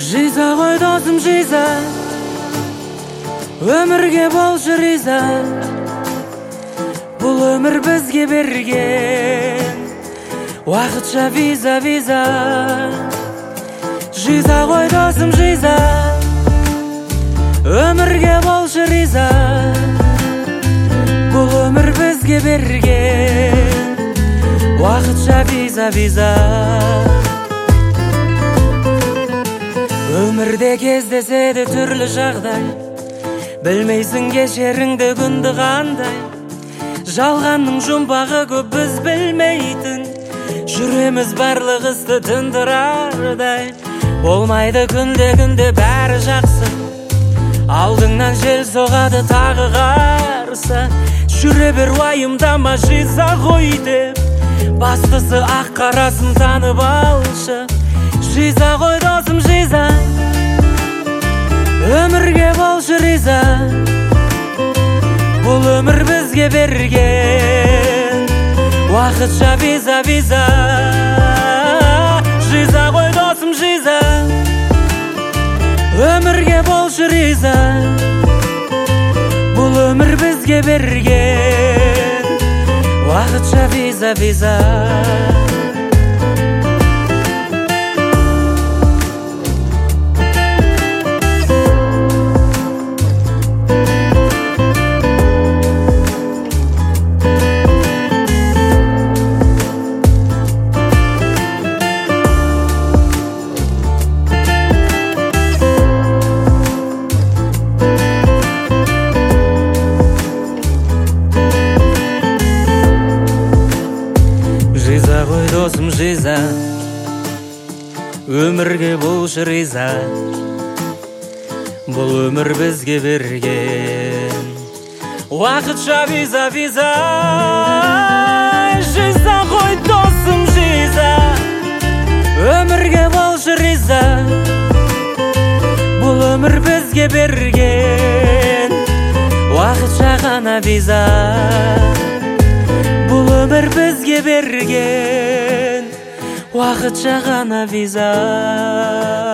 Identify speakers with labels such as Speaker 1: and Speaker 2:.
Speaker 1: Жиза ғой досым, жиза, өмірге болшы риза. Бұл өмір бізге берген уақытша виза. Жиза ғой досым, жиза, өмірге болшы риза. Бұл өмір бізге берген уақытша виза. Өмірде кездеседі түрлі жағдай, білмейсің кешеріңді күнді қандай. Жалғанның жұмбағы көп біз білмейтін, жүреміз барлық істі тындырардай. Болмайды күнде бәрі жақсы, алдыңнан жел соғады тағы қарсы. Жүре бер уайымдама, жиза ғой деп, бастысы ақ қарасын танып алшы. Жиза ғой досым, жиза, өмірге болшы риза. Бұл өмір бізге берген уақытша виза. Жиза ғой досым, жиза, өмірге болшы риза. Бұл өмір бізге берген уақытша виза. Жиза ғой досым, жиза, өмірге болшы риза. Бұл өмір бізге берген уақытша виза. Жиза ғой досым, жиза, өмірге болшы риза. Бұл өмір бізге берген уақытша ғана виза. Бұл өмір бізге берген уақытша ғана виза.